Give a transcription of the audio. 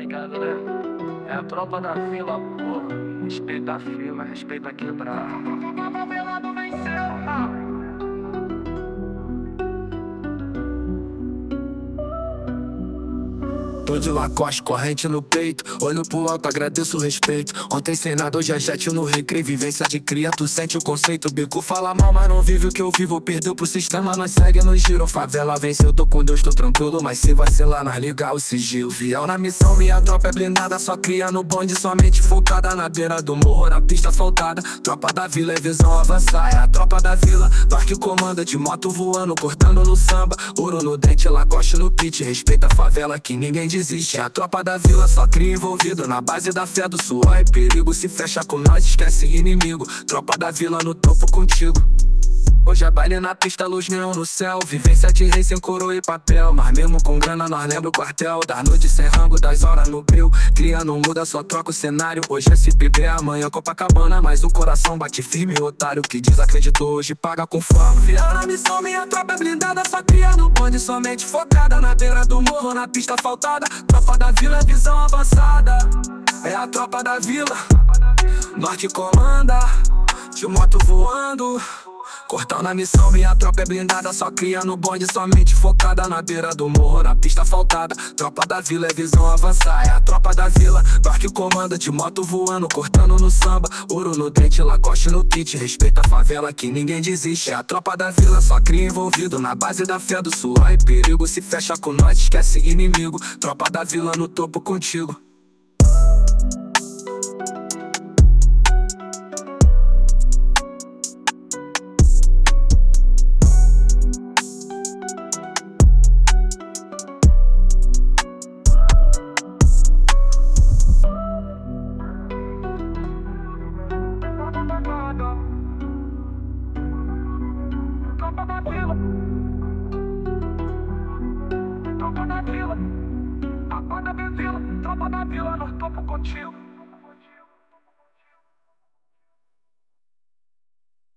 ligado, né? É a tropa da vila, porra. Respeita a fila, respeita a quebrada. A favela não venceu, Tô de Lacoste, corrente no peito. Olho pro alto, agradeço o respeito. Ontem sem nada, hoje é jet no recreio. Vivência de cria, tu sente o conceito. Bico fala mal, mas não vive o que eu vivo. Perdeu pro sistema, nós segue no giro. Favela venceu, tô com Deus, tô tranquilo. Mas se vacilar, nós liga o sigilo. Fiel na missão, minha tropa é blindada. Só cria no bonde, somente focada. Na beira do morro, na pista asfaltada. Tropa da vila é visão avançar. É a tropa da vila, torque comanda. De moto voando, cortando no samba. Ouro no dente, Lacoste no pit. Respeita a favela que ninguém desiste. A tropa da vila só cria envolvido na base da fé do suor e perigo. Se fecha com nós, esquece inimigo. Tropa da vila no topo contigo. Hoje é baile na pista, luz neon no céu. Vivência de rei sem coroa e papel. Mas mesmo com grana nós lembra o quartel. Das noites sem rango, das horas no breu. Cria não muda, só troca o cenário. Hoje é SPB, amanhã Copacabana. Mas o coração bate firme, otário que desacreditou hoje paga com fama. Fiel na missão, minha tropa é blindada. Só cria no bonde, somente focada. Na beira do morro, na pista asfaltada. Tropa da vila, visão avançada. É a tropa da vila, norte comanda. De moto voando, cortão na missão, minha tropa é blindada. Só cria no bonde, somente focada. Na beira do morro, na pista asfaltada. Tropa da vila é visão avançar. É a tropa da vila, barco comanda. De moto voando, cortando no samba. Ouro no dente, Lacoste no pit. Respeita a favela que ninguém desiste. É a tropa da vila, só cria envolvido na base da fé do suor e perigo. Se fecha com nós, esquece inimigo. Tropa da vila no topo contigo. tropa da vila. Tropa da vila. Acorda, Vila. Tropa da vila, no topo contigo.